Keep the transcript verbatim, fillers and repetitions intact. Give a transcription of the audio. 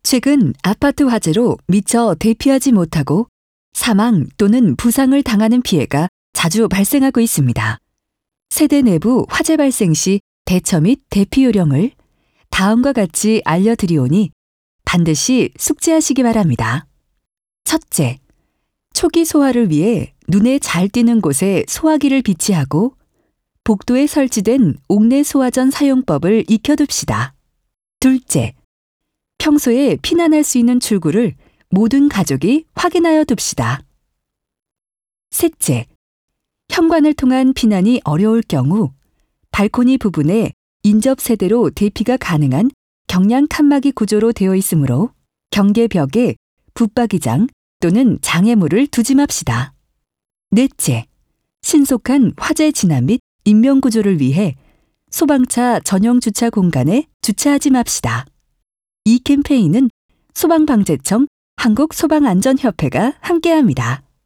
최근 아파트 화재로 미처 대피하지 못하고 사망 또는 부상을 당하는 피해가 자주 발생하고 있습니다. 세대 내부 화재 발생 시 대처 및 대피 요령을 다음과 같이 알려드리오니 반드시 숙지하시기 바랍니다. 첫째, 초기 소화를 위해 눈에 잘 띄는 곳에 소화기를 비치하고 복도에 설치된 옥내 소화전 사용법을 익혀둡시다. 둘째, 평소에 피난할 수 있는 출구를 모든 가족이 확인하여 둡시다. 셋째, 현관을 통한 피난이 어려울 경우 발코니 부분에 인접 세대로 대피가 가능한 경량 칸막이 구조로 되어 있으므로 경계벽에 붙박이장 또는 장애물을 두지 맙시다. 넷째, 신속한 화재 진압 및 인명 구조를 위해 소방차 전용 주차 공간에 주차하지 맙시다. 이 캠페인은 소방방재청 한국소방안전협회가 함께합니다.